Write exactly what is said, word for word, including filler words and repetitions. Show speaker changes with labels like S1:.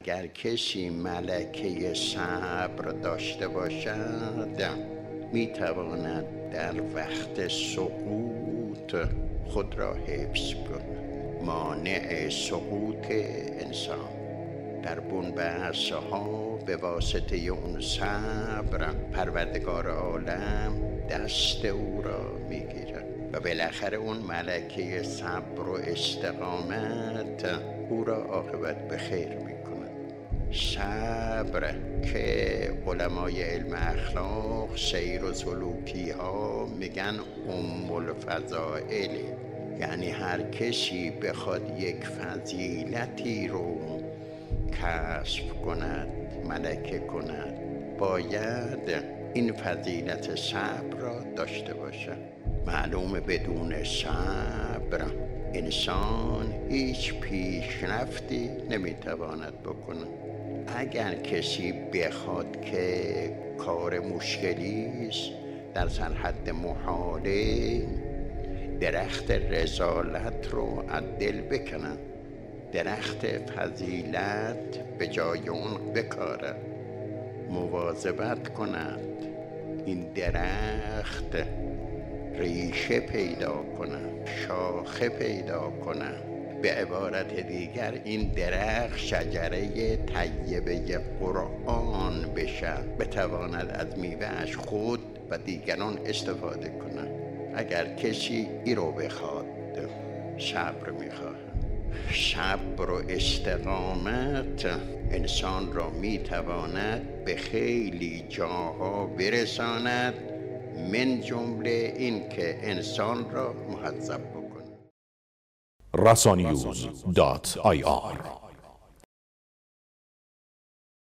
S1: اگر کسی ملکه صبر داشته باشد میتواند در وقت سقوط خود را حفظ کند. مانع سقوط انسان در بنبست ها به واسطه اون صبر پروردگار عالم دست او را میگیرد و بالاخره اون ملکه صبر و استقامت او را عاقبت به خیر میکنه. صبر که علمای علم اخلاق سیر و سلوکی ها میگن ام الفضائل، یعنی هر کسی بخواد یک فضیلتی رو کسب کند، ملکه کند، باید این فضیلت صبر را داشته باشد. معلومه بدون صبر انسان هیچ پیشرفتی نمیتواند بکنه. اگر کسی بخواد که کار مشکلی است در سرحد محاله، درخت رسالت رو از دل بکنن، درخت فضیلت به جای اون بکارد، مواظبت کند این درخت ریشه پیدا کند، شاخه پیدا کند. به عبارت دیگر این درخت شجره طیبه قرآن بشه، بتواند از میوه‌اش خود و دیگران استفاده کنند. اگر کسی ای رو بخواد صبر میخواد. صبر و استقامت انسان را میتواند به خیلی جاها برساند، من جمله این که انسان را مهذب بکنه.
S2: رسانیوز دات آی آر